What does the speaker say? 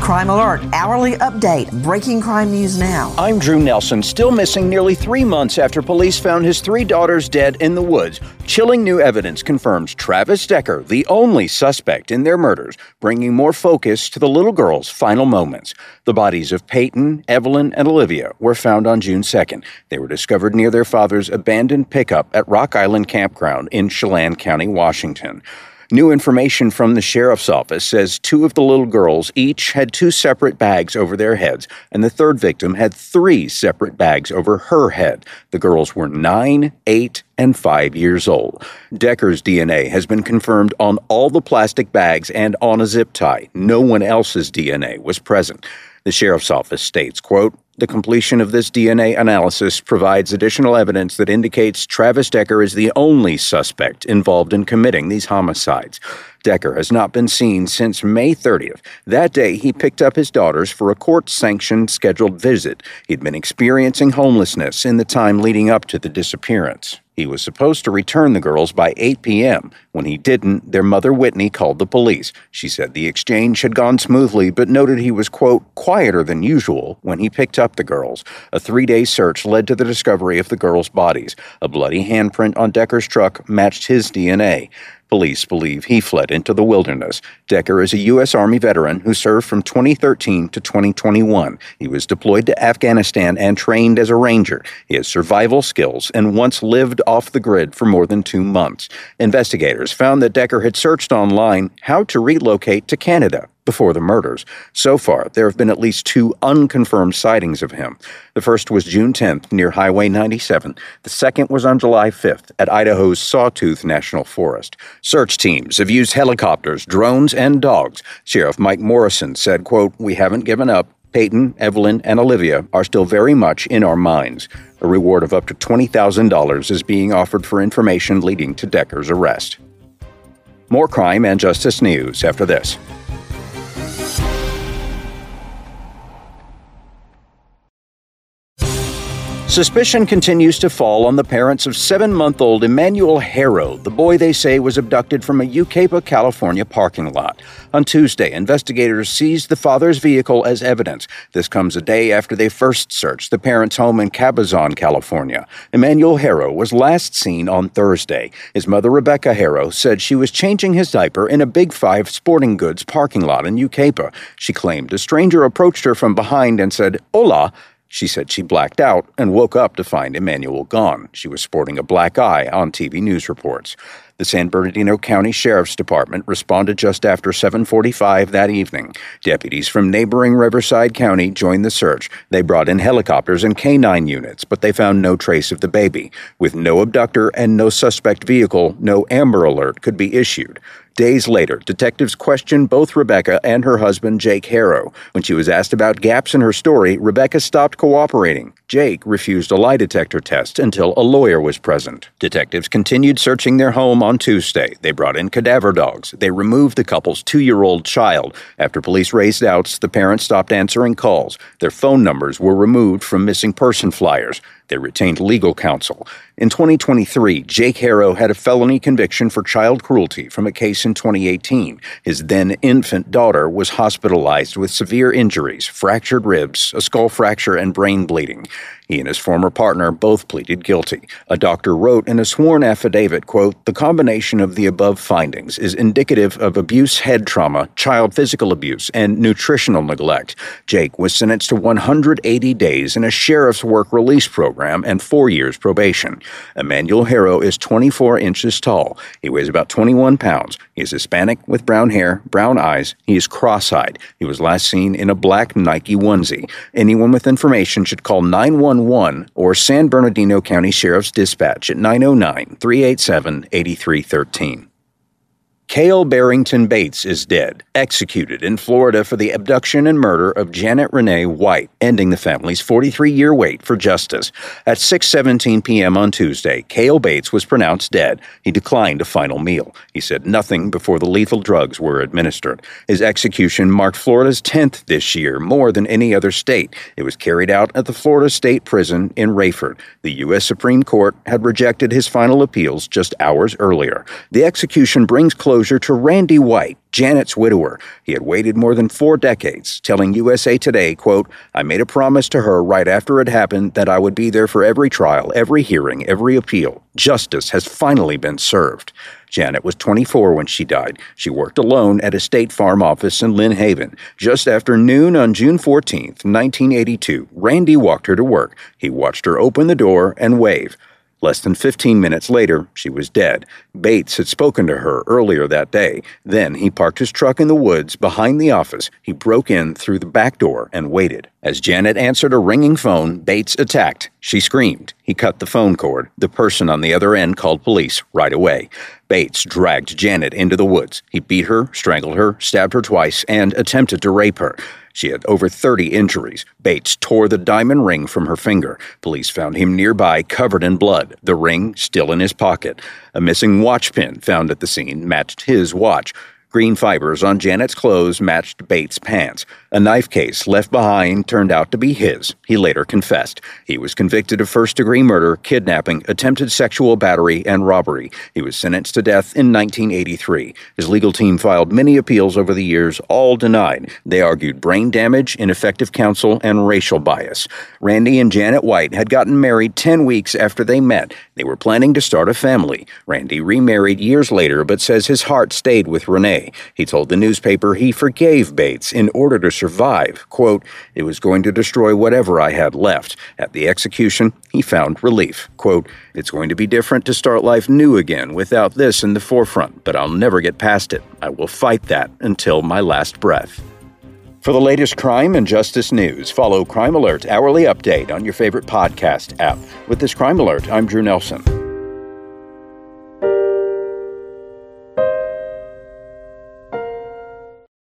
Crime Alert, hourly update, breaking crime news now. I'm Drew Nelson, still missing nearly 3 months after police found his 3 daughters dead in the woods. Chilling new evidence confirms Travis Decker, the only suspect in their murders, bringing more focus to the little girl's final moments. The bodies of Peyton, Evelyn, and Olivia were found on June 2nd. They were discovered near their father's abandoned pickup at Rock Island Campground in Chelan County, Washington. New information from the sheriff's office says 2 of the little girls each had 2 separate bags over their heads, and the third victim had 3 separate bags over her head. The girls were 9, 8, and 5 years old. Decker's DNA has been confirmed on all the plastic bags and on a zip tie. No one else's DNA was present. The sheriff's office states, quote, "The completion of this DNA analysis provides additional evidence that indicates Travis Decker is the only suspect involved in committing these homicides." Decker has not been seen since May 30th. That day, he picked up his daughters for a court-sanctioned scheduled visit. He'd been experiencing homelessness in the time leading up to the disappearance. He was supposed to return the girls by 8 p.m. When he didn't, their mother, Whitney, called the police. She said the exchange had gone smoothly, but noted he was, quote, quieter than usual when he picked up the girls. A 3-day search led to the discovery of the girls' bodies. A bloody handprint on Decker's truck matched his DNA. Police believe he fled into the wilderness. Decker is a U.S. Army veteran who served from 2013 to 2021. He was deployed to Afghanistan and trained as a ranger. He has survival skills and once lived off the grid for more than 2 months. Investigators found that Decker had searched online how to relocate to Canada before the murders. So far, there have been at least 2 unconfirmed sightings of him. The first was June 10th near Highway 97. The second was on July 5th at Idaho's Sawtooth National Forest. Search teams have used helicopters, drones, and dogs. Sheriff Mike Morrison said, quote, "We haven't given up. Peyton, Evelyn, and Olivia are still very much in our minds." A reward of up to $20,000 is being offered for information leading to Decker's arrest. More crime and justice news after this. Suspicion continues to fall on the parents of 7-month-old Emmanuel Harrow, the boy they say was abducted from a Yucaipa, California parking lot. On Tuesday, investigators seized the father's vehicle as evidence. This comes a day after they first searched the parents' home in Cabazon, California. Emmanuel Harrow was last seen on Thursday. His mother, Rebecca Harrow, said she was changing his diaper in a Big Five sporting goods parking lot in Yucaipa. She claimed a stranger approached her from behind and said, "Hola." She said she blacked out and woke up to find Emmanuel gone. She was sporting a black eye on TV news reports. The San Bernardino County Sheriff's Department responded just after 7:45 that evening. Deputies from neighboring Riverside County joined the search. They brought in helicopters and K-9 units, but they found no trace of the baby. With no abductor and no suspect vehicle, no Amber Alert could be issued. Days later, detectives questioned both Rebecca and her husband, Jake Harrow. When she was asked about gaps in her story, Rebecca stopped cooperating. Jake refused a lie detector test until a lawyer was present. Detectives continued searching their home on Tuesday. They brought in cadaver dogs. They removed the couple's 2-year-old child. After police raised doubts, the parents stopped answering calls. Their phone numbers were removed from missing person flyers. They retained legal counsel. In 2023, Jake Harrow had a felony conviction for child cruelty from a case in 2018. His then-infant daughter was hospitalized with severe injuries, fractured ribs, a skull fracture, and brain bleeding. He and his former partner both pleaded guilty. A doctor wrote in a sworn affidavit, quote, "The combination of the above findings is indicative of abuse, head trauma, child physical abuse, and nutritional neglect." Jake was sentenced to 180 days in a sheriff's work release program and 4 years probation. Emmanuel Harrow is 24 inches tall. He weighs about 21 pounds. He is Hispanic with brown hair, brown eyes. He is cross-eyed. He was last seen in a black Nike onesie. Anyone with information should call 911 or San Bernardino County Sheriff's Dispatch at 909-387-8313. Cale Barrington Bates is dead, executed in Florida for the abduction and murder of Janet Renee White, ending the family's 43-year wait for justice. At 6:17 p.m. on Tuesday, Cale Bates was pronounced dead. He declined a final meal. He said nothing before the lethal drugs were administered. His execution marked Florida's 10th this year, more than any other state. It was carried out at the Florida State Prison in Rayford. The U.S. Supreme Court had rejected his final appeals just hours earlier. The execution brings closure closure to Randy White, Janet's widower. He had waited more than 4 decades, telling USA Today, quote, "I made a promise to her right after it happened that I would be there for every trial, every hearing, every appeal. Justice has finally been served." Janet was 24 when she died. She worked alone at a State Farm office in Lynn Haven. Just after noon on June 14th, 1982, Randy walked her to work. He watched her open the door and wave. Less than 15 minutes later, she was dead. Bates had spoken to her earlier that day. Then he parked his truck in the woods behind the office. He broke in through the back door and waited. As Janet answered a ringing phone, Bates attacked. She screamed. He cut the phone cord. The person on the other end called police right away. Bates dragged Janet into the woods. He beat her, strangled her, stabbed her twice, and attempted to rape her. She had over 30 injuries. Bates tore the diamond ring from her finger. Police found him nearby, covered in blood, the ring still in his pocket. A missing watch pin found at the scene matched his watch. Green fibers on Janet's clothes matched Bates' pants. A knife case left behind turned out to be his. He later confessed. He was convicted of first-degree murder, kidnapping, attempted sexual battery, and robbery. He was sentenced to death in 1983. His legal team filed many appeals over the years, all denied. They argued brain damage, ineffective counsel, and racial bias. Randy and Janet White had gotten married 10 weeks after they met. They were planning to start a family. Randy remarried years later, but says his heart stayed with Renee. He told the newspaper he forgave Bates in order to survive. Quote, "It was going to destroy whatever I had left." At the execution, he found relief. Quote, "It's going to be different to start life new again without this in the forefront, but I'll never get past it. I will fight that until my last breath." For the latest crime and justice news, follow Crime Alert Hourly Update on your favorite podcast app. With this Crime Alert, I'm Drew Nelson.